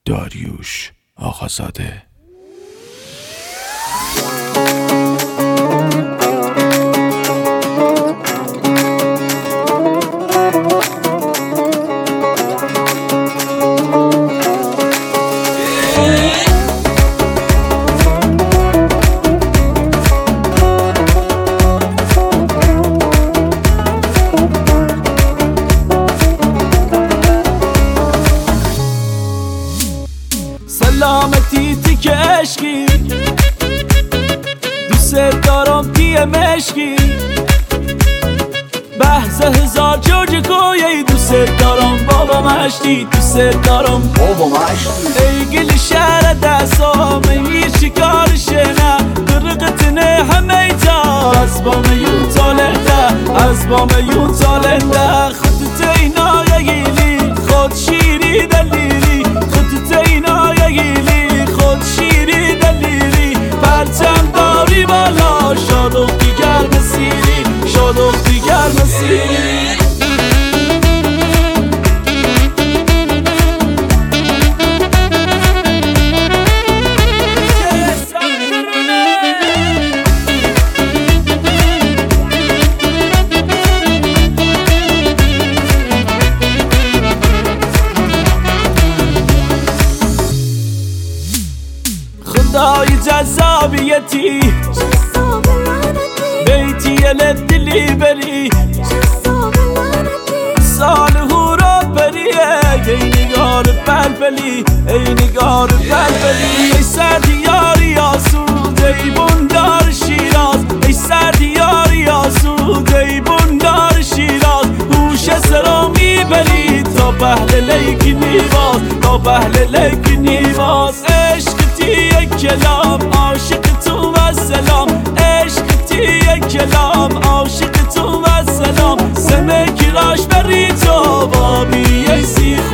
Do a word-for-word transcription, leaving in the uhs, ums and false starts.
داریوش آقازاده. سلامتی تی که عشقی دوست دارم پی مشکی بحث هزار جوج کویی دوست دارم بابا مشتی دوست دارم بابا مشتی ای گل شهر دستام هیچ چیکارشه نه قرقتنه همه تا از بام یون تالنده از بام یون تالنده خودت اینا یگیلی خود شیری دلیری خودت اینا یگیلی خود شیری دلیری پرچم داری بالا شادوخ دیگر مسیری شادوخ دیگر مسیری خدای جذابیتی بیتی لدلی بری سال هورا بریه ای نگار بلبلی ای نگار بلبلی ای سردیاری آسود ای بندار شیراز ای سردیاری آسود ای بندار شیراز هوش سرا میبری تا بهل لیک نیواز تا بهل لیک نیواز عشق تی کلام عاشق تو و سلام عشق تی کلام عاشق تو و سلام سمه کراش بری تو بابی ای سی